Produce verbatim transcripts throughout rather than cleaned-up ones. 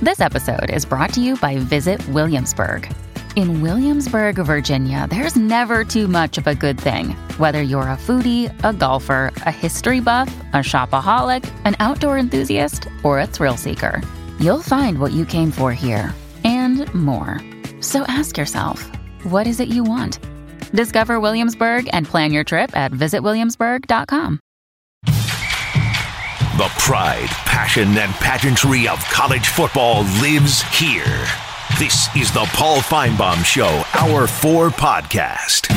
This episode is brought to you by Visit Williamsburg. In Williamsburg, Virginia, there's never too much of a good thing. Whether you're a foodie, a golfer, a history buff, a shopaholic, an outdoor enthusiast, or a thrill seeker, you'll find what you came for here and more. So ask yourself, what is it you want? Discover Williamsburg and plan your trip at visit williamsburg dot com. The pride, passion, and pageantry of college football lives here. This is the Paul Finebaum Show, Hour four podcast.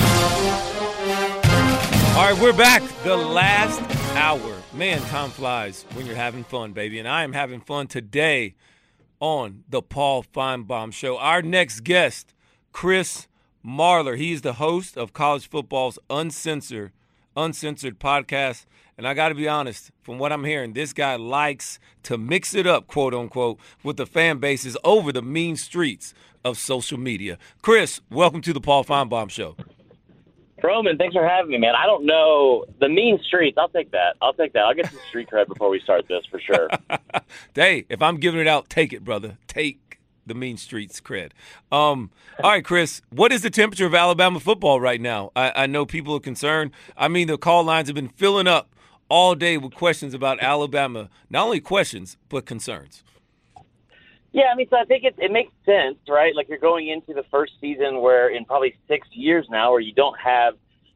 All right, we're back. The last hour. Man, time flies when you're having fun, baby. And I am having fun today on the Paul Finebaum Show. Our next guest, Chris Marlar. He's the host of college football's Uncensored, Uncensored podcast. And I got to be honest, from what I'm hearing, this guy likes to mix it up, quote unquote, with the fan bases over the mean streets of social media. Chris, welcome to the Paul Finebaum Show. Roman, thanks for having me, man. I don't know the mean streets. I'll take that. I'll take that. I'll get some street cred before we start this for sure. Hey, if I'm giving it out, take it, brother. Take the mean streets cred. Um, all right, Chris, what is the temperature of Alabama football right now? I, I know people are concerned. I mean, the call lines have been filling up all day with questions about Alabama. Not only questions, but concerns. Yeah, I mean, so I think it, it makes sense, right? Like you're going into the first season where in probably six years now where you don't have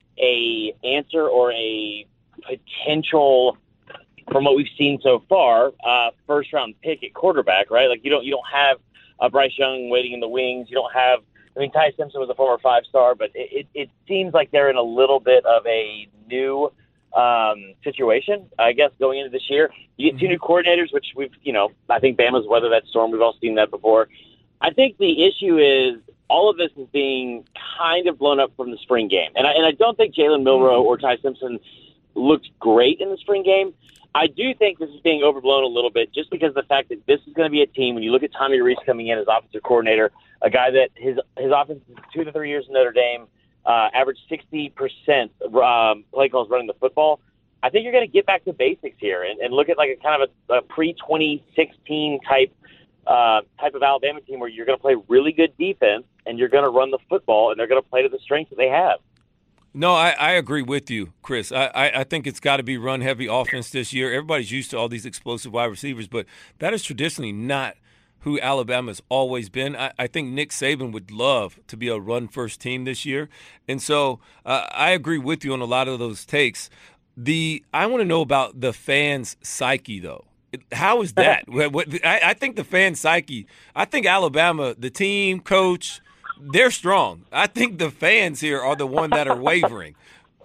a answer or a potential, from what we've seen so far, uh, first round pick at quarterback, right? Like you don't you don't have a Bryce Young waiting in the wings. You don't have, I mean, Ty Simpson was a former five star, but it, it, it seems like they're in a little bit of a new um, situation, I guess, going into this year. You get two new coordinators, which we've, you know, I think Bama's weathered that storm. We've all seen that before. I think the issue is all of this is being kind of blown up from the spring game. And I, and I don't think Jalen Milroe or Ty Simpson looked great in the spring game. I do think this is being overblown a little bit just because of the fact that this is going to be a team, when you look at Tommy Rees coming in as offensive coordinator, a guy that his, his offense is two to three years in Notre Dame, Uh, average sixty percent um, play calls running the football. I think you're going to get back to basics here and, and look at like a kind of a, a pre twenty sixteen type uh, type of Alabama team where you're going to play really good defense and you're going to run the football and they're going to play to the strengths that they have. No, I, I agree with you, Chris. I, I, I think it's got to be run-heavy offense this year. Everybody's used to all these explosive wide receivers, but that is traditionally not who Alabama's always been. I, I think Nick Saban would love to be a run-first team this year. And so uh, I agree with you on a lot of those takes. The I want to know about the fans' psyche, though. How is that? I, I think the fan psyche, I think Alabama, the team, coach, they're strong. I think the fans here are the one that are wavering.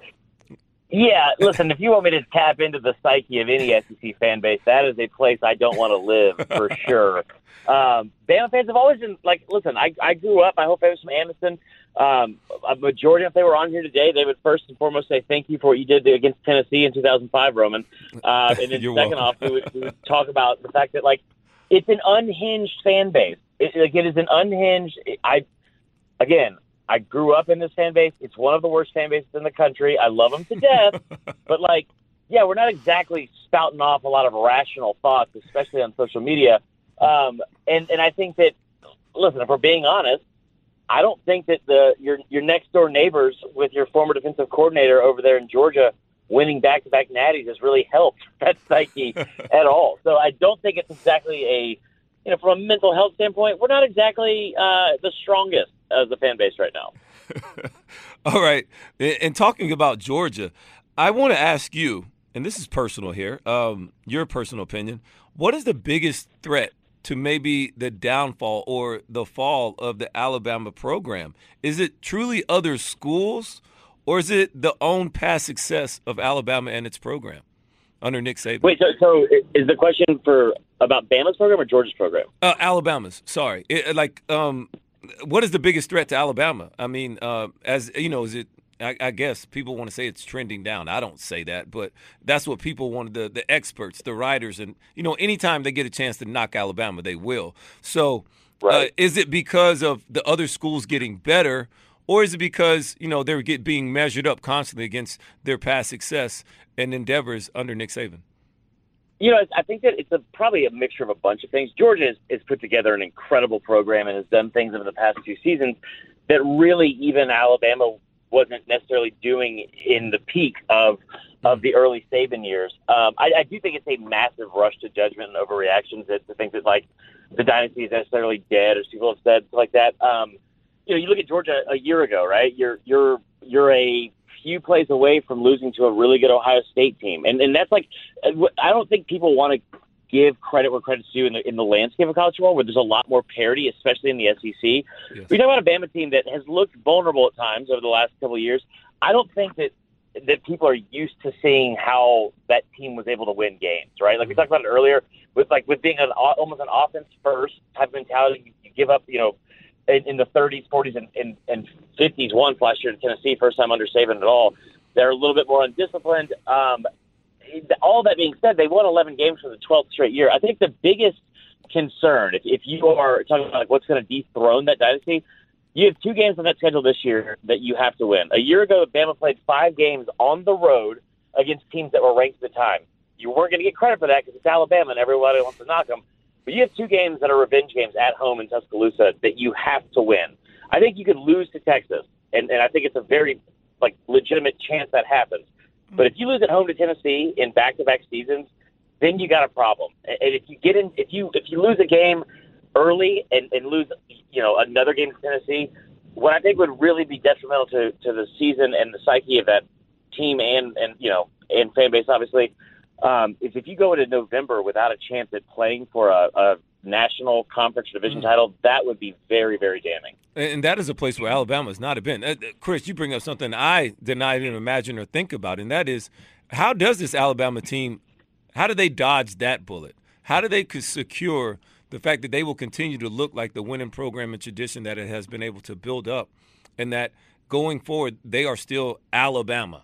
Yeah, listen, if you want me to tap into the psyche of any S E C fan base, that is a place I don't want to live for sure. Um, Bama fans have always been like, listen, I, I grew up, my whole family's from Anderson. Um, a majority, if they were on here today, they would first and foremost say thank you for what you did against Tennessee in two thousand five, Roman. Uh, and then second welcome. off, we would, we would talk about the fact that, like, it's an unhinged fan base. It, like, it is an unhinged – I again, I grew up in this fan base. It's one of the worst fan bases in the country. I love them to death. But, like, yeah, we're not exactly spouting off a lot of rational thoughts, especially on social media. Um, and, and I think that, listen, if we're being honest, I don't think that the your your next door neighbors with your former defensive coordinator over there in Georgia winning back-to-back natties has really helped that psyche at all. So I don't think it's exactly a, you know, from a mental health standpoint, we're not exactly uh, the strongest as a fan base right now. All right. And talking about Georgia, I want to ask you, and this is personal here, um, your personal opinion, what is the biggest threat to maybe the downfall or the fall of the Alabama program? Is it truly other schools, or is it the own past success of Alabama and its program under Nick Saban? Wait, so, so is the question for about Bama's program or Georgia's program? Uh, Alabama's, sorry. It, like, um, what is the biggest threat to Alabama? I mean, uh, as you know, is it? I, I guess people want to say it's trending down. I don't say that, but that's what people wanted, the, the experts, the writers, and, you know, anytime they get a chance to knock Alabama, they will. So right. uh, is it because of the other schools getting better, or is it because, you know, they're get, being measured up constantly against their past success and endeavors under Nick Saban? You know, I think that it's a, probably a mixture of a bunch of things. Georgia has, has put together an incredible program and has done things over the past two seasons that really even Alabama wasn't necessarily doing in the peak of of the early Saban years. Um, I, I do think it's a massive rush to judgment and overreactions to, to think that, like, the dynasty is necessarily dead, as people have said, like that. Um, you know, you look at Georgia a year ago, right? You're you're you're a few plays away from losing to a really good Ohio State team, and and that's like, I don't think people want to give credit where credit's due in the in the landscape of college football, where there's a lot more parity, especially in the S E C. Yes. We talk about a Bama team that has looked vulnerable at times over the last couple of years. I don't think that that people are used to seeing how that team was able to win games, right? Like we talked about it earlier, with like with being an almost an offense first type of mentality. You, you give up, you know, in, in the thirties, forties, and, and, and fifties once last year in Tennessee, first time under Saban at all. They're a little bit more undisciplined. Um, all that being said, they won eleven games for the twelfth straight year. I think the biggest concern, if, if you are talking about like what's going to dethrone that dynasty, you have two games on that schedule this year that you have to win. A year ago, Bama played five games on the road against teams that were ranked at the time. You weren't going to get credit for that because it's Alabama and everybody wants to knock them. But you have two games that are revenge games at home in Tuscaloosa that you have to win. I think you could lose to Texas, and, and I think it's a very like legitimate chance that happens. But if you lose at home to Tennessee in back-to-back seasons, then you got a problem. And if you get in, if you if you lose a game early and, and lose, you know, another game to Tennessee, what I think would really be detrimental to, to the season and the psyche of that team and and you know and fan base, obviously, um, is if you go into November without a chance at playing for a, a national conference division mm-hmm. title, that would be very, very damning. And that is a place where Alabama has not been. Uh, Chris, you bring up something I did not even imagine or think about, and that is, how does this Alabama team, how do they dodge that bullet? How do they secure the fact that they will continue to look like the winning program and tradition that it has been able to build up, and that going forward they are still Alabama?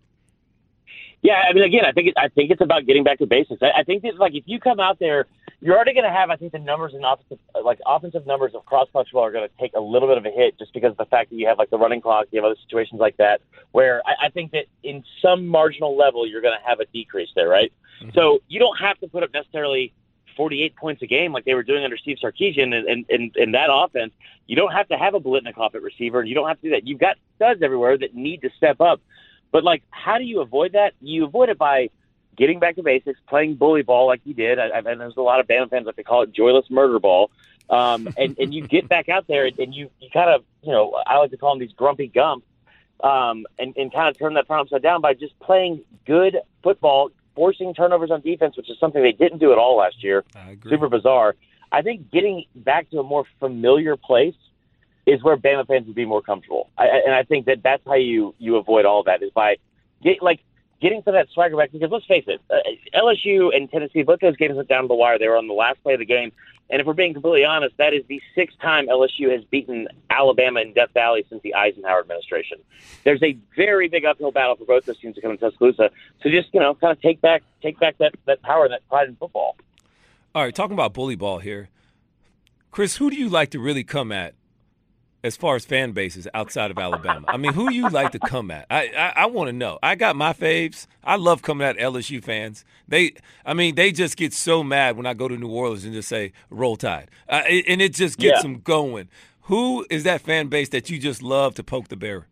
Yeah, I mean, again, I think it, I think it's about getting back to basics. I, I think that, like, if you come out there, you're already going to have, I think, the numbers in offensive, like offensive numbers of cross-country football are going to take a little bit of a hit just because of the fact that you have like the running clock, you have other situations like that, where I, I think that in some marginal level you're going to have a decrease there, right? Mm-hmm. So you don't have to put up necessarily forty-eight points a game like they were doing under Steve Sarkisian and in, in, in that offense. You don't have to have a Biletnikoff at receiver, and you don't have to do that. You've got studs everywhere that need to step up. But, like, how do you avoid that? You avoid it by getting back to basics, playing bully ball like you did. I, I, and there's a lot of Bama fans like they call it joyless murder ball. Um, and, and you get back out there and, and you, you kind of, you know, I like to call them these grumpy gumps, um, and, and kind of turn that front upside down by just playing good football, forcing turnovers on defense, which is something they didn't do at all last year. I agree. Super bizarre. I think getting back to a more familiar place is where Bama fans would be more comfortable. I, and I think that that's how you, you avoid all of that, is by get, like getting to that swagger back. Because let's face it, uh, L S U and Tennessee, both those games went down to the wire. They were on the last play of the game. And if we're being completely honest, that is the sixth time L S U has beaten Alabama in Death Valley since the Eisenhower administration. There's a very big uphill battle for both those teams to come to Tuscaloosa. So just, you know, kind of take back take back that, that power and that pride in football. All right, talking about bully ball here. Chris, who do you like to really come at as far as fan bases outside of Alabama? I mean, who do you like to come at? I I, I want to know. I got my faves. I love coming at L S U fans. They, I mean, they just get so mad when I go to New Orleans and just say, Roll Tide. Uh, and it just gets yeah. them going. Who is that fan base that you just love to poke the bear?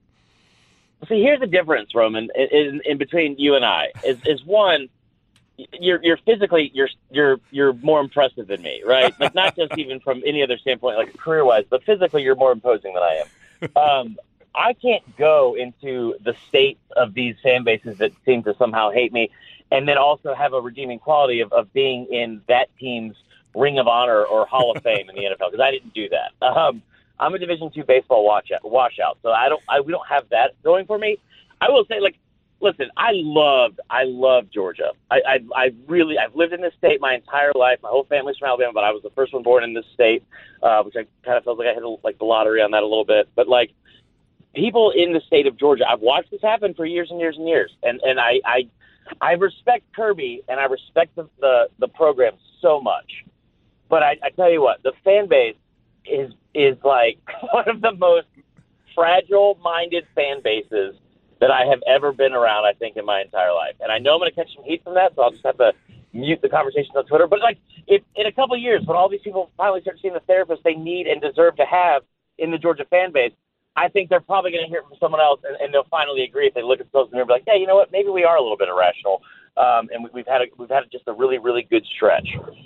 See, here's the difference, Roman, in, in, in between you and I. Is, is one, you're you're physically you're you're you're more impressive than me, right? Like not just even from any other standpoint, like career wise, but physically you're more imposing than I am. Um, I can't go into the state of these fan bases that seem to somehow hate me, and then also have a redeeming quality of, of being in that team's Ring of Honor or Hall of Fame in the N F L, because I didn't do that. Um, I'm a Division two baseball watch washout, so I don't I we don't have that going for me. I will say, like. Listen, I loved, I love Georgia. I, I, I really, I've lived in this state my entire life. My whole family's from Alabama, but I was the first one born in this state, uh, which I kind of felt like I hit a, like the lottery on that a little bit. But like people in the state of Georgia, I've watched this happen for years and years and years, and and I, I, I respect Kirby and I respect the the, the program so much. But I, I tell you what, the fan base is is like one of the most fragile-minded fan bases that I have ever been around, I think, in my entire life. And I know I'm going to catch some heat from that, so I'll just have to mute the conversations on Twitter. But like, if in a couple of years, when all these people finally start seeing the therapist they need and deserve to have in the Georgia fan base, I think they're probably going to hear it from someone else, and, and they'll finally agree if they look at themselves and be like, yeah, you know what, maybe we are a little bit irrational, um, and we, we've had a, we've had just a really, really good stretch.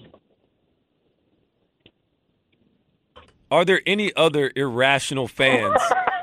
Are there any other irrational fans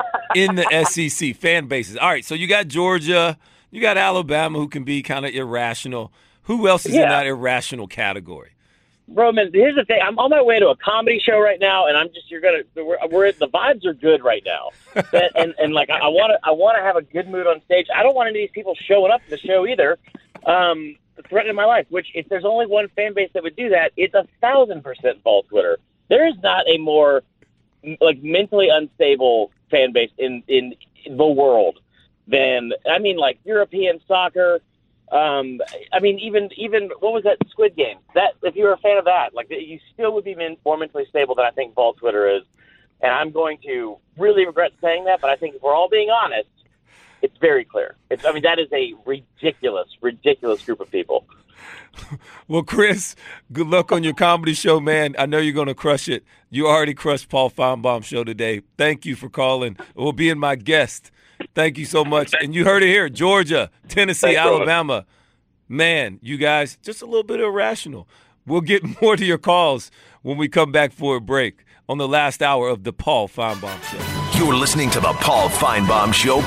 in the S E C fan bases? All right, so you got Georgia, you got Alabama, who can be kind of irrational. Who else is yeah. in that irrational category? Roman, here's the thing. I'm on my way to a comedy show right now, and I'm just, you're going to, we're, we're, the vibes are good right now. and, and, and like, I want to, I want to have a good mood on stage. I don't want any of these people showing up to the show either, um, threatening my life, which if there's only one fan base that would do that, it's a thousand percent Vol Twitter. There is not a more, like, mentally unstable fan base in, in the world than, I mean, like, European soccer. Um, I mean, even even what was that Squid Game? That if you were a fan of that, like you still would be men, more mentally stable than I think Vol Twitter is. And I'm going to really regret saying that, but I think if we're all being honest, it's very clear. It's, I mean, that is a ridiculous, ridiculous group of people. Well, Chris, good luck on your comedy show, man. I know you're going to crush it. You already crushed Paul Feinbaum show today. Thank you for calling or being my guest. Thank you so much. And you heard it here, Georgia, Tennessee, Thanks, Alabama. Brother. Man, you guys, just a little bit irrational. We'll get more to your calls when we come back for a break on the last hour of the Paul Feinbaum Show. You're listening to the Paul Feinbaum Show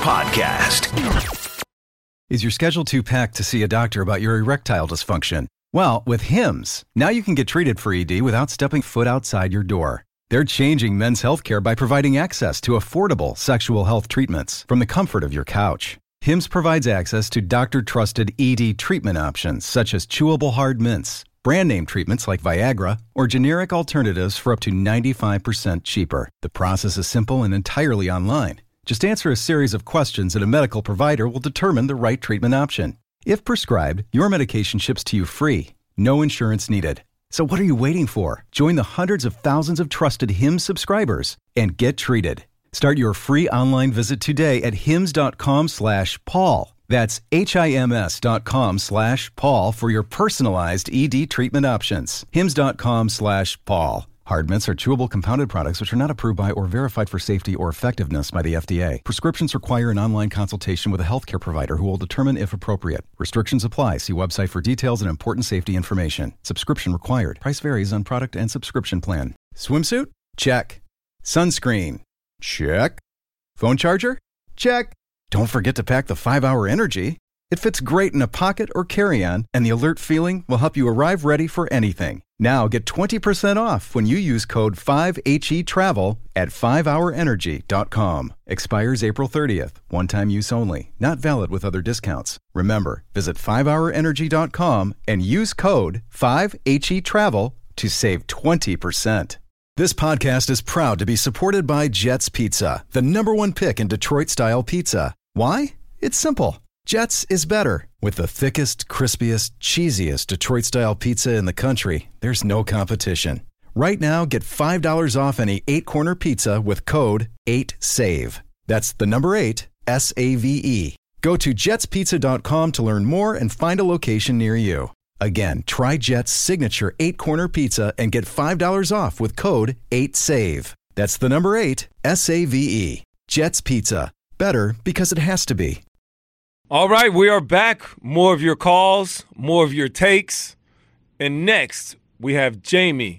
podcast. Is your schedule too packed to see a doctor about your erectile dysfunction? Well, with Hims, now you can get treated for E D without stepping foot outside your door. They're changing men's healthcare by providing access to affordable sexual health treatments from the comfort of your couch. Hims provides access to doctor-trusted E D treatment options such as chewable hard mints, brand name treatments like Viagra, or generic alternatives for up to ninety-five percent cheaper. The process is simple and entirely online. Just answer a series of questions and a medical provider will determine the right treatment option. If prescribed, your medication ships to you free. No insurance needed. So what are you waiting for? Join the hundreds of thousands of trusted Hims subscribers and get treated. Start your free online visit today at hims.com slash Paul. That's H-I-M-S dot com slash Paul for your personalized E D treatment options. Hims.com slash Paul. Hard mints are chewable compounded products which are not approved by or verified for safety or effectiveness by the F D A. Prescriptions require an online consultation with a healthcare provider who will determine if appropriate. Restrictions apply. See website for details and important safety information. Subscription required. Price varies on product and subscription plan. Swimsuit? Check. Sunscreen? Check. Phone charger? Check. Don't forget to pack the five hour Energy. It fits great in a pocket or carry-on, and the alert feeling will help you arrive ready for anything. Now get twenty percent off when you use code five H E travel at five hour energy dot com. Expires April thirtieth. One-time use only. Not valid with other discounts. Remember, visit five hour energy dot com and use code five H E travel to save twenty percent. This podcast is proud to be supported by Jets Pizza, the number one pick in Detroit-style pizza. Why? It's simple. Jets is better. With the thickest, crispiest, cheesiest Detroit-style pizza in the country, there's no competition. Right now, get five dollars off any eight-corner pizza with code eight save. That's the number eight, S A V E. Go to jets pizza dot com to learn more and find a location near you. Again, try Jet's signature eight-corner pizza and get five dollars off with code eight save. That's the number eight, S A V E. Jet's Pizza. Better because it has to be. All right, we are back. More of your calls, more of your takes. And next, we have Jamie.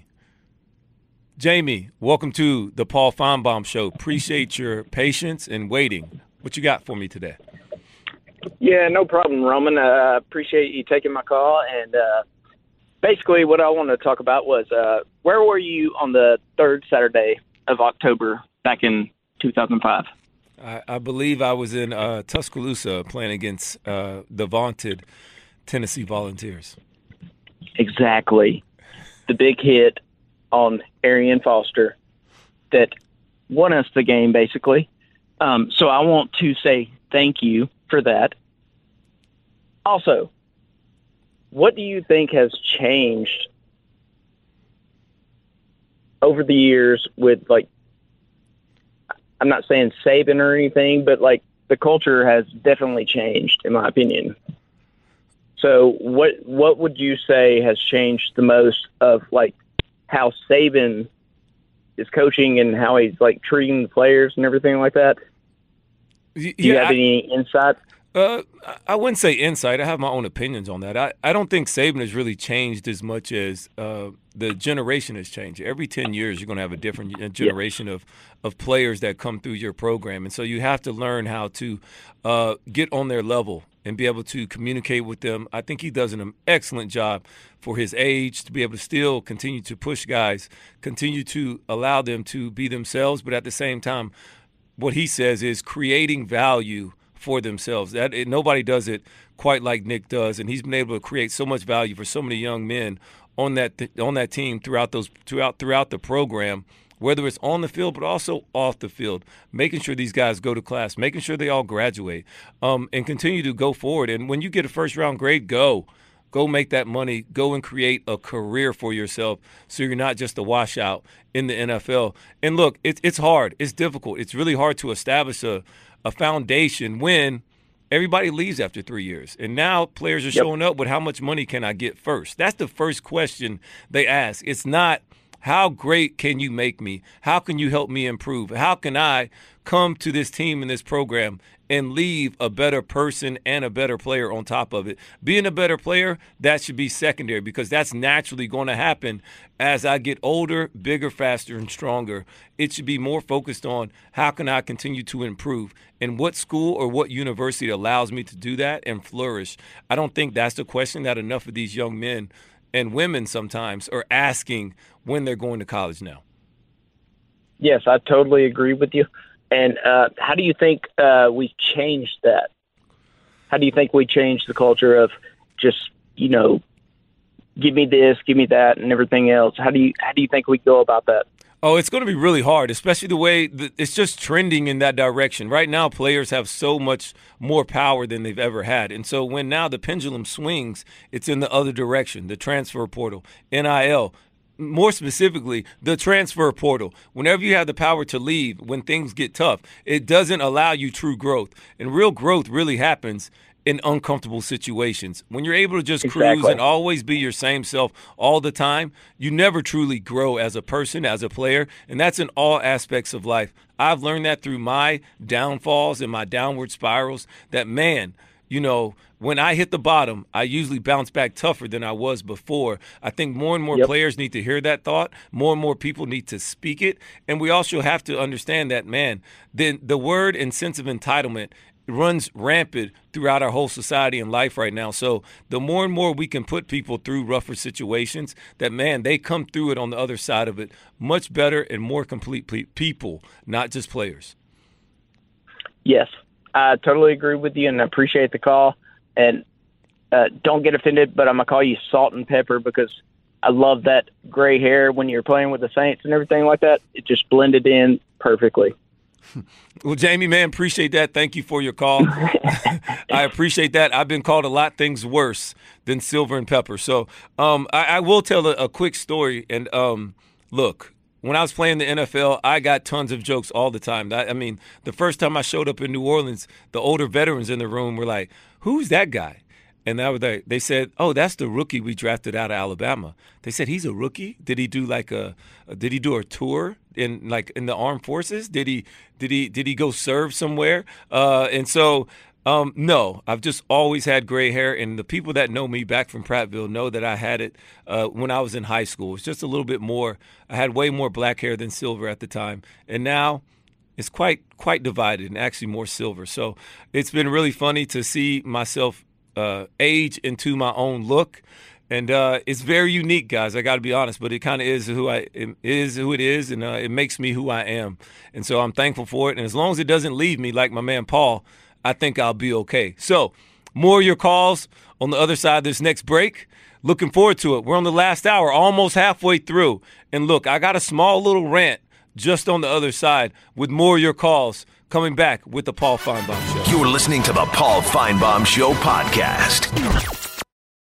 Jamie, welcome to the Paul Feinbaum Show. Appreciate your patience and waiting. What you got for me today? Yeah, no problem, Roman. I uh, appreciate you taking my call. And uh, basically what I wanted to talk about was uh, where were you on the third Saturday of October back in two thousand five? I, I believe I was in uh, Tuscaloosa playing against uh, the vaunted Tennessee Volunteers. Exactly. The big hit on Arian Foster that won us the game, basically. Um, so I want to say thank you for that. Also, what do you think has changed over the years with, like, I'm not saying Saban or anything, but like the culture has definitely changed, in my opinion. So what what would you say has changed the most of like how Saban is coaching and how he's like treating the players and everything like that? Do you yeah, have I, any insight? Uh, I wouldn't say insight. I have my own opinions on that. I, I don't think Saban has really changed as much as uh, the generation has changed. Every ten years, you're going to have a different generation yeah. of, of players that come through your program. And so you have to learn how to uh, get on their level and be able to communicate with them. I think he does an excellent job for his age to be able to still continue to push guys, continue to allow them to be themselves, but at the same time, what he says is creating value for themselves. That it, nobody does it quite like Nick does, and he's been able to create so much value for so many young men on that th- on that team throughout those throughout throughout the program, whether it's on the field but also off the field, making sure these guys go to class, making sure they all graduate, um, and continue to go forward. And when you get a first-round grade, go. Go make that money. Go and create a career for yourself so you're not just a washout in the N F L. And look, it, it's hard. It's difficult. It's really hard to establish a, a foundation when everybody leaves after three years. And now players are yep. showing up with how much money can I get first? That's the first question they ask. It's not how great can you make me? How can you help me improve? How can I come to this team and this program and leave a better person and a better player on top of it? Being a better player, that should be secondary because that's naturally going to happen as I get older, bigger, faster, and stronger. It should be more focused on how can I continue to improve and what school or what university allows me to do that and flourish. I don't think that's the question that enough of these young men and women sometimes are asking when they're going to college now. Yes, I totally agree with you. And uh, how do you think uh, we changed that? How do you think we changed the culture of just, you know, give me this, give me that, and everything else? How do you how do you think we go about that? Oh, it's going to be really hard, especially the way that it's just trending in that direction. Right now, players have so much more power than they've ever had. And so when now the pendulum swings, it's in the other direction, the transfer portal, N I L. More specifically, the transfer portal. Whenever you have the power to leave, when things get tough, it doesn't allow you true growth. And real growth really happens in uncomfortable situations. When you're able to just exactly. cruise and always be your same self all the time, you never truly grow as a person, as a player, and that's in all aspects of life. I've learned that through my downfalls and my downward spirals that, man, you know, when I hit the bottom, I usually bounce back tougher than I was before. I think more and more yep. players need to hear that thought. More and more people need to speak it. And we also have to understand that, man, the, the word and sense of entitlement runs rampant throughout our whole society and life right now. So the more and more we can put people through rougher situations, that, man, they come through it on the other side of it much better and more complete people, not just players. Yes, I totally agree with you, and I appreciate the call. And uh, don't get offended, but I'm going to call you Salt and Pepper because I love that gray hair when you're playing with the Saints and everything like that. It just blended in perfectly. Well, Jamie, man, appreciate that. Thank you for your call. I appreciate that. I've been called a lot things worse than Silver and Pepper. So um, I, I will tell a, a quick story. And um, look, when I was playing the N F L, I got tons of jokes all the time. I, I mean, the first time I showed up in New Orleans, the older veterans in the room were like, who's that guy? And that was they, they said, oh, that's the rookie we drafted out of Alabama. They said, he's a rookie? Did he do like a did he do a tour in like in the armed forces? Did he did he did he go serve somewhere? Uh, and so um, no, I've just always had gray hair, and the people that know me back from Prattville know that I had it uh, when I was in high school. It's just a little bit more. I had way more black hair than silver at the time, and now it's quite quite divided and actually more silver. So it's been really funny to see myself Uh, age into my own look, and uh, it's very unique, guys. I got to be honest, but it kind of is who I it is who it is, and uh, it makes me who I am, and so I'm thankful for it. And as long as it doesn't leave me like my man Paul, I think I'll be okay. So, more of your calls on the other side of this next break. Looking forward to it. We're on the last hour, almost halfway through, and look, I got a small little rant just on the other side with more of your calls. Coming back with the Paul Finebaum Show. You're listening to the Paul Finebaum Show podcast.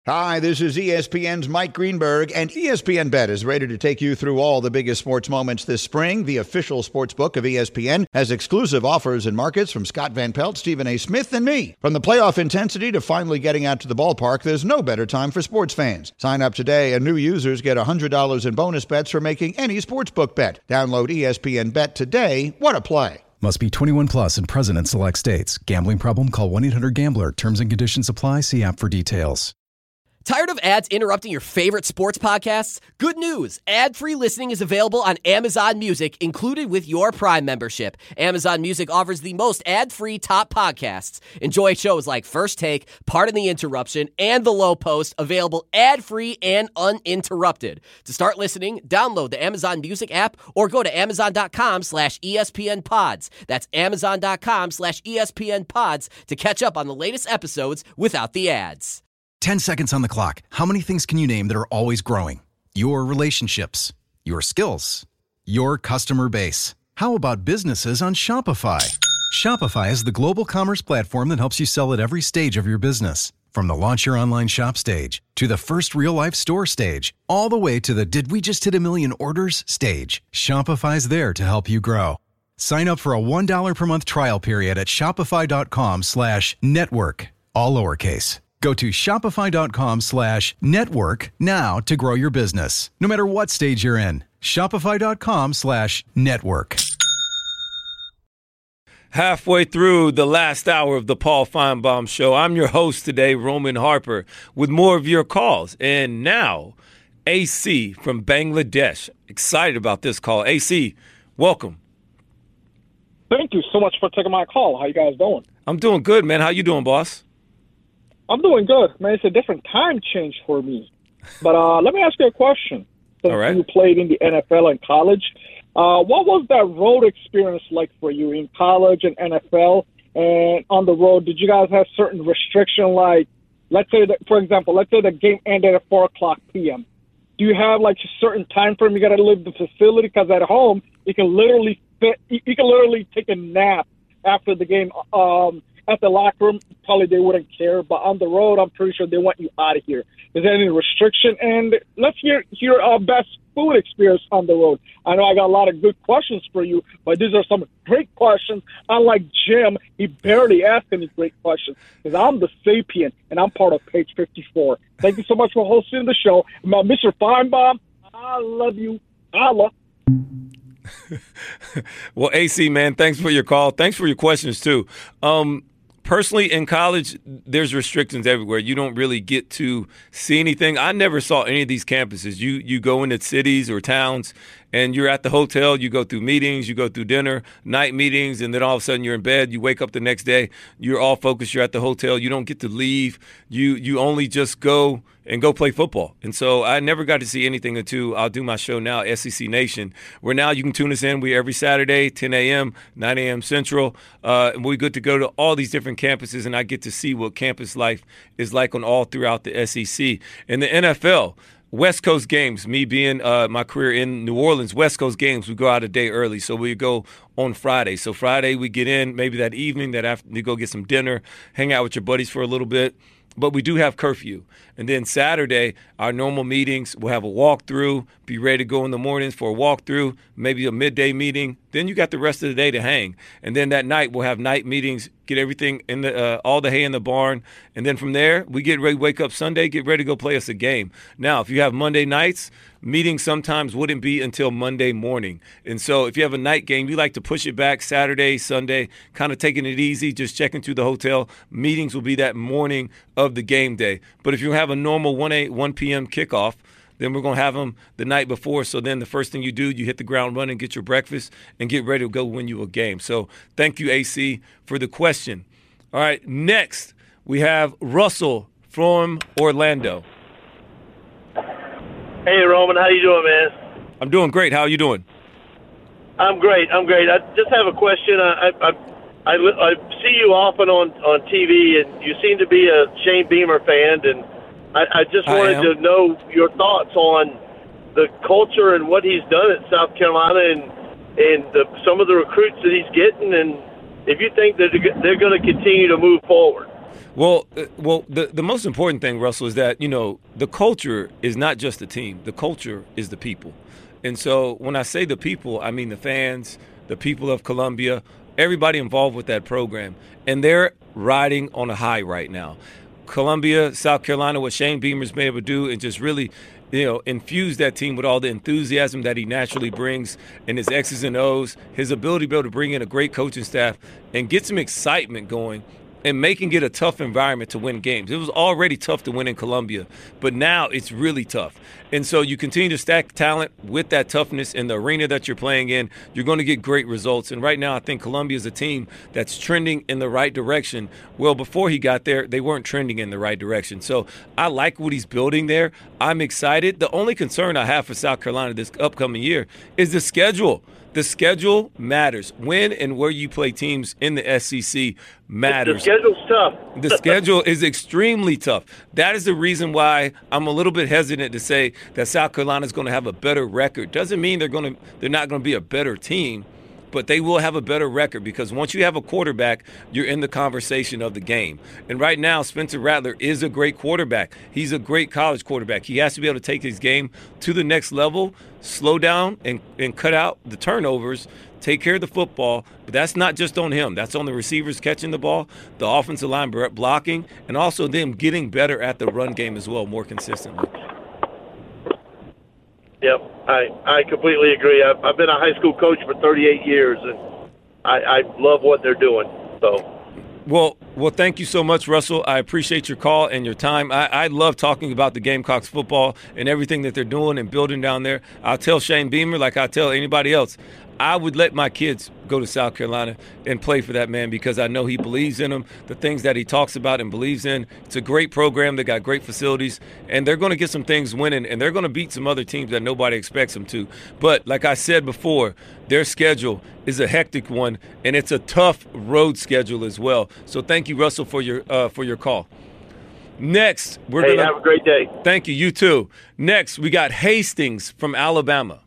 Hi, this is E S P N's Mike Greenberg, and E S P N Bet is ready to take you through all the biggest sports moments this spring. The official sports book of E S P N has exclusive offers and markets from Scott Van Pelt, Stephen A. Smith, and me. From the playoff intensity to finally getting out to the ballpark, there's no better time for sports fans. Sign up today, and new users get one hundred dollars in bonus bets for making any sportsbook bet. Download E S P N Bet today. What a play. Must be twenty-one plus and present in select states. Gambling problem? Call one eight hundred gambler. Terms and conditions apply. See app for details. Tired of ads interrupting your favorite sports podcasts? Good news! Ad-free listening is available on Amazon Music, included with your Prime membership. Amazon Music offers the most ad-free top podcasts. Enjoy shows like First Take, Pardon the Interruption, and The Low Post, available ad-free and uninterrupted. To start listening, download the Amazon Music app or go to amazon.com slash ESPN pods. That's amazon.com slash ESPN pods to catch up on the latest episodes without the ads. ten seconds on the clock. How many things can you name that are always growing? Your relationships, your skills, your customer base. How about businesses on Shopify? Shopify is the global commerce platform that helps you sell at every stage of your business. From the launch your online shop stage to the first real-life store stage, all the way to the did we just hit a million orders stage. Shopify's there to help you grow. Sign up for a one dollar per month trial period at shopify.com slash network, all lowercase. Go to shopify.com slash network now to grow your business, no matter what stage you're in. Shopify.com slash network. Halfway through the last hour of the Paul Feinbaum Show, I'm your host today, Roman Harper, with more of your calls. And now, A C from Bangladesh. Excited about this call. A C, welcome. Thank you so much for taking my call. How you guys doing? I'm doing good, man. How you doing, boss? I'm doing good, man. It's a different time change for me. But uh, let me ask you a question. Since All right. You played in the N F L and college. Uh, what was that road experience like for you in college and N F L? And on the road, did you guys have certain restriction? Like, let's say that, for example, let's say the game ended at four o'clock p.m. Do you have like a certain time frame you got to leave the facility? Because at home, you can literally fit, you can literally take a nap after the game. Um, At the locker room, probably they wouldn't care, but on the road, I'm pretty sure they want you out of here. Is there any restriction? And let's hear your uh, best food experience on the road. I know I got a lot of good questions for you, but these are some great questions. Unlike Jim, he barely asked any great questions because I'm the sapient, and I'm part of Page fifty-four. Thank you so much for hosting the show. Mister Feinbaum, I love you. Allah. Well, A C, man, thanks for your call. Thanks for your questions, too. Um, Personally, in college, there's restrictions everywhere. You don't really get to see anything. I never saw any of these campuses. You you go into cities or towns, and you're at the hotel. You go through meetings. You go through dinner, night meetings, and then all of a sudden you're in bed. You wake up the next day. You're all focused. You're at the hotel. You don't get to leave. You you only just go and go play football. And so I never got to see anything until I'll do my show now, S E C Nation, where now you can tune us in. We every Saturday, ten a.m., nine a.m. Central. Uh, and we're good to go to all these different campuses, and I get to see what campus life is like on all throughout the S E C. In the N F L, West Coast games, me being uh, my career in New Orleans, West Coast games, we go out a day early. So we go on Friday. So Friday we get in maybe that evening, that after you go get some dinner, hang out with your buddies for a little bit. But we do have curfew. And then Saturday, our normal meetings, we'll have a walkthrough, be ready to go in the mornings for a walkthrough, maybe a midday meeting. Then you got the rest of the day to hang. And then that night, we'll have night meetings, get everything in the uh, all the hay in the barn. And then from there, we get ready to wake up Sunday, get ready to go play us a game. Now, if you have Monday nights, meetings sometimes wouldn't be until Monday morning. And so if you have a night game, you like to push it back Saturday, Sunday, kind of taking it easy, just checking through the hotel. Meetings will be that morning of the game day. But if you have a normal one p.m. kickoff, then we're going to have them the night before. So then the first thing you do, you hit the ground running, get your breakfast, and get ready to go win you a game. So thank you, A C, for the question. All right, next we have Russell from Orlando. Hey, Roman, how you doing, man? I'm doing great. How are you doing? I'm great. I'm great. I just have a question. I I, I, I see you often on, on T V, and you seem to be a Shane Beamer fan, and I, I just wanted to know your thoughts on the culture and what he's done at South Carolina and and the, some of the recruits that he's getting, and if you think that they're going to continue to move forward. Well, uh, well, the, the most important thing, Russell, is that, you know, the culture is not just the team. The culture is the people. And so when I say the people, I mean the fans, the people of Columbia, everybody involved with that program. And they're riding on a high right now. Columbia, South Carolina, what Shane Beamer's been able to do and just really, you know, infuse that team with all the enthusiasm that he naturally brings and his X's and O's, his ability to be able to bring in a great coaching staff and get some excitement going and making it a tough environment to win games. It was already tough to win in Columbia, but now it's really tough. And so you continue to stack talent with that toughness in the arena that you're playing in, you're going to get great results. And right now I think Columbia is a team that's trending in the right direction. Well, before he got there, they weren't trending in the right direction. So I like what he's building there. I'm excited. The only concern I have for South Carolina this upcoming year is the schedule. The schedule matters. When and where you play teams in the S E C matters. The schedule's tough. The schedule is extremely tough. That is the reason why I'm a little bit hesitant to say that South Carolina is going to have a better record. Doesn't mean they're going to they're not going to be a better team, but they will have a better record because once you have a quarterback, you're in the conversation of the game. And right now, Spencer Rattler is a great quarterback. He's a great college quarterback. He has to be able to take his game to the next level, slow down and, and cut out the turnovers, take care of the football. But that's not just on him. That's on the receivers catching the ball, the offensive line blocking, and also them getting better at the run game as well, more consistently. Yep, I, I completely agree. I've, I've been a high school coach for thirty-eight years, and I, I love what they're doing. So, Well, well, thank you so much, Russell. I appreciate your call and your time. I, I love talking about the Gamecocks football and everything that they're doing and building down there. I'll tell Shane Beamer, like I tell anybody else, I would let my kids go to South Carolina and play for that man because I know he believes in them, the things that he talks about and believes in. It's a great program. They got great facilities, and they're going to get some things winning, and they're going to beat some other teams that nobody expects them to. But like I said before, their schedule is a hectic one, and it's a tough road schedule as well. So thank you, Russell, for your uh, for your call. Next, we're hey, gonna have a great day. Thank you. You too. Next, we got Hastings from Alabama.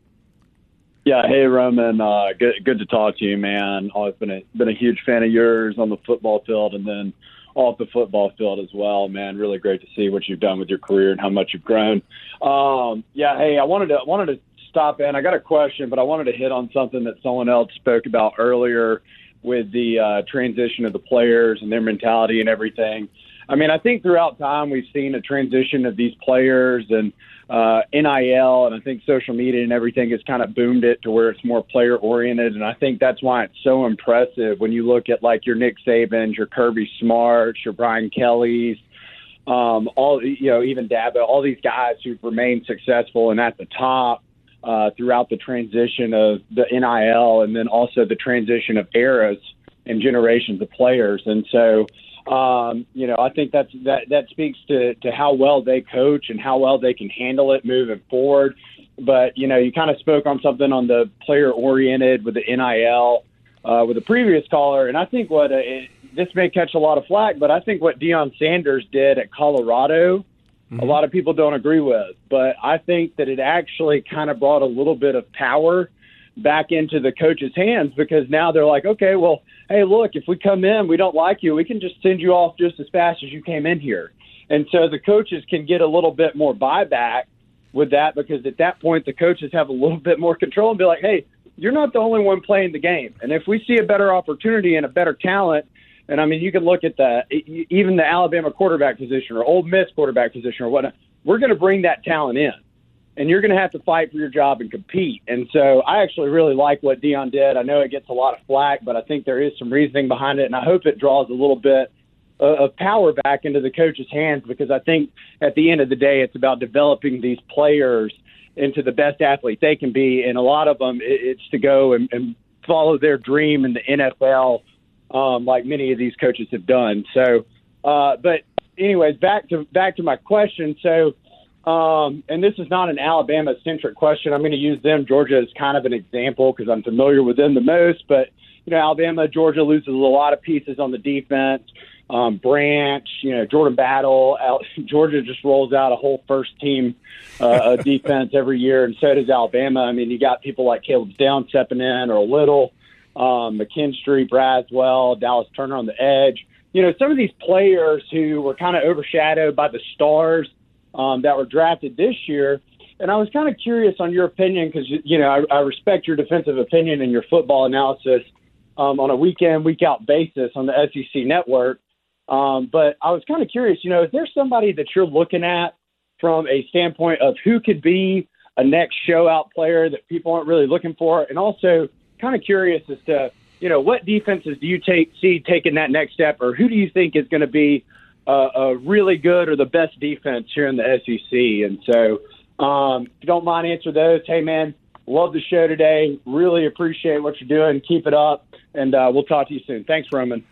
Yeah, hey Roman, uh, good good to talk to you, man. Always been a been a huge fan of yours on the football field and then off the football field as well, man. Really great to see what you've done with your career and how much you've grown. Um, yeah, hey, I wanted to wanted to stop in. I got a question, but I wanted to hit on something that someone else spoke about earlier with the uh, transition of the players and their mentality and everything. I mean, I think throughout time we've seen a transition of these players and uh, N I L, and I think social media and everything has kind of boomed it to where it's more player-oriented, and I think that's why it's so impressive when you look at, like, your Nick Sabans, your Kirby Smarts, your Brian Kellys, um, all you know, even Dabo, all these guys who've remained successful and at the top uh, throughout the transition of the N I L and then also the transition of eras and generations of players. And so, Um, you know, I think that's that that speaks to, to how well they coach and how well they can handle it moving forward. But, you know, you kind of spoke on something on the player oriented with the N I L uh, with the previous caller. And I think what uh, it, this may catch a lot of flack, but I think what Deion Sanders did at Colorado, mm-hmm. a lot of people don't agree with. But I think that it actually kind of brought a little bit of power back into the coach's hands because now they're like, okay, well, hey, look, if we come in, we don't like you, we can just send you off just as fast as you came in here. And so the coaches can get a little bit more buyback with that because at that point the coaches have a little bit more control and be like, hey, you're not the only one playing the game. And if we see a better opportunity and a better talent, and I mean, you can look at the even the Alabama quarterback position or Ole Miss quarterback position or whatnot, we're going to bring that talent in. And you're going to have to fight for your job and compete. And so I actually really like what Deion did. I know it gets a lot of flack, but I think there is some reasoning behind it, and I hope it draws a little bit of power back into the coach's hands because I think at the end of the day it's about developing these players into the best athlete they can be, and a lot of them it's to go and, and follow their dream in the N F L um, like many of these coaches have done. So, uh, but anyways, back to back to my question. So, Um, and this is not an Alabama-centric question. I'm going to use them, Georgia, as kind of an example because I'm familiar with them the most. But, you know, Alabama, Georgia loses a lot of pieces on the defense. Um, Branch, you know, Jordan Battle. Al- Georgia just rolls out a whole first-team uh, defense every year, and so does Alabama. I mean, you got people like Caleb Downs stepping in or Little, um, McKinstry, Braswell, Dallas Turner on the edge. you know, some of these players who were kind of overshadowed by the stars um, that were drafted this year. And I was kind of curious on your opinion because, you know, I, I respect your defensive opinion and your football analysis um, on a week-in, week-out basis on the S E C network. Um, but I was kind of curious, you know, is there somebody that you're looking at from a standpoint of who could be a next show-out player that people aren't really looking for? And also kind of curious as to, you know, what defenses do you take see taking that next step, or who do you think is going to be uh, a really good or the best defense here in the S E C? And so um, if you don't mind answering those, hey, man, love the show today. Really appreciate what you're doing. Keep it up, and uh, we'll talk to you soon. Thanks, Roman.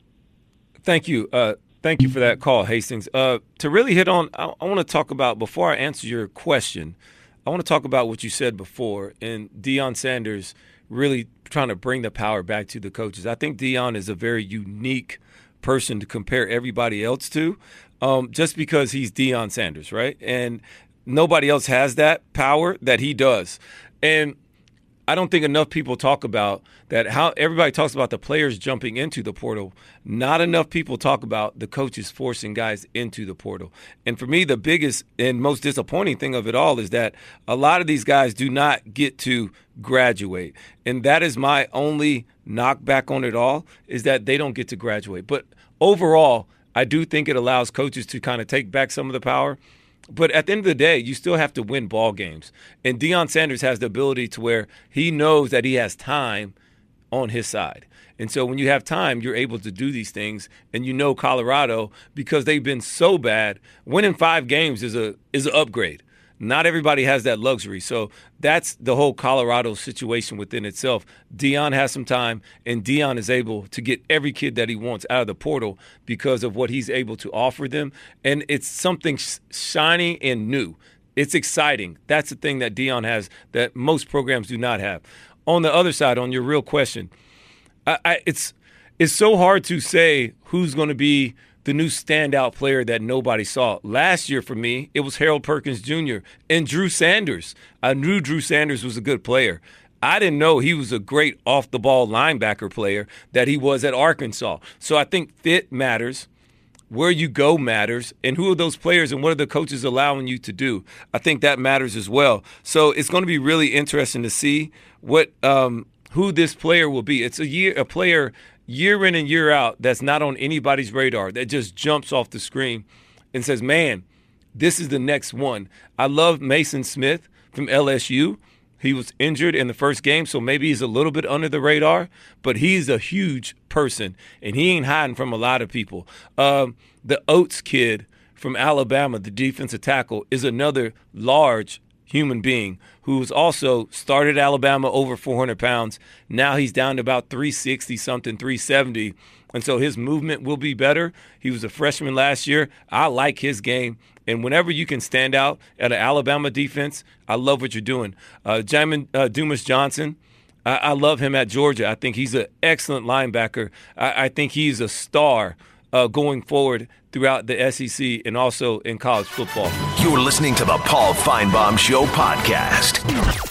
Thank you. Uh, thank you for that call, Hastings. Uh, to really hit on, I, I want to talk about, before I answer your question, I want to talk about what you said before, and Deion Sanders really trying to bring the power back to the coaches. I think Deion is a very unique person to compare everybody else to, um, just because he's Deion Sanders, right? And nobody else has that power that he does. And I don't think enough people talk about that. How everybody talks about the players jumping into the portal. Not enough people talk about the coaches forcing guys into the portal. And for me, the biggest and most disappointing thing of it all is that a lot of these guys do not get to graduate. And that is my only knockback on it all, is that they don't get to graduate. But overall, I do think it allows coaches to kind of take back some of the power. But at the end of the day, you still have to win ball games. And Deion Sanders has the ability to where he knows that he has time on his side. And so when you have time, you're able to do these things. And you know Colorado, because they've been so bad, winning five games is a is an upgrade. Not everybody has that luxury. So that's the whole Colorado situation within itself. Deion has some time, and Deion is able to get every kid that he wants out of the portal because of what he's able to offer them. And it's something sh- shiny and new. It's exciting. That's the thing that Deion has that most programs do not have. On the other side, on your real question, I, I, it's it's so hard to say who's going to be the new standout player that nobody saw. Last year for me, it was Harold Perkins Junior and Drew Sanders. I knew Drew Sanders was a good player. I didn't know he was a great off-the-ball linebacker player that he was at Arkansas. So I think fit matters. Where you go matters, and who are those players and what are the coaches allowing you to do? I think that matters as well. So it's going to be really interesting to see what um, who this player will be. It's a year a player year in and year out that's not on anybody's radar, that just jumps off the screen and says, man, this is the next one. I love Mason Smith from L S U. He was injured in the first game, so maybe he's a little bit under the radar, but he's a huge person, and he ain't hiding from a lot of people. Um, the Oates kid from Alabama, the defensive tackle, is another large human being who's also started Alabama over four hundred pounds. Now he's down to about three sixty something, three seventy. And so his movement will be better. He was a freshman last year. I like his game. And whenever you can stand out at an Alabama defense, I love what you're doing. Uh, Jamin uh, Dumas Johnson, I, I love him at Georgia. I think he's an excellent linebacker. I, I think he's a star uh, going forward throughout the S E C and also in college football. You're listening to the Paul Feinbaum Show podcast.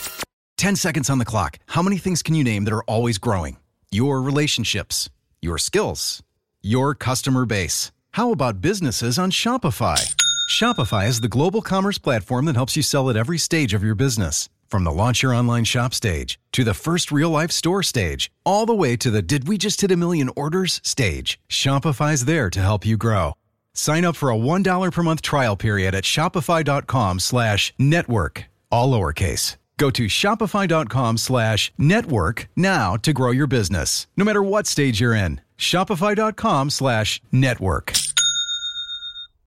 Ten seconds on the clock. How many things can you name that are always growing? Your relationships, your skills, your customer base. How about businesses on Shopify? Shopify is the global commerce platform that helps you sell at every stage of your business. From the launch your online shop stage to the first real-life store stage, all the way to the did we just hit a million orders stage. Shopify's there to help you grow. Sign up for a one dollar per month trial period at shopify.com slash network, all lowercase. Go to shopify.com slash network now to grow your business, no matter what stage you're in. Shopify.com slash network.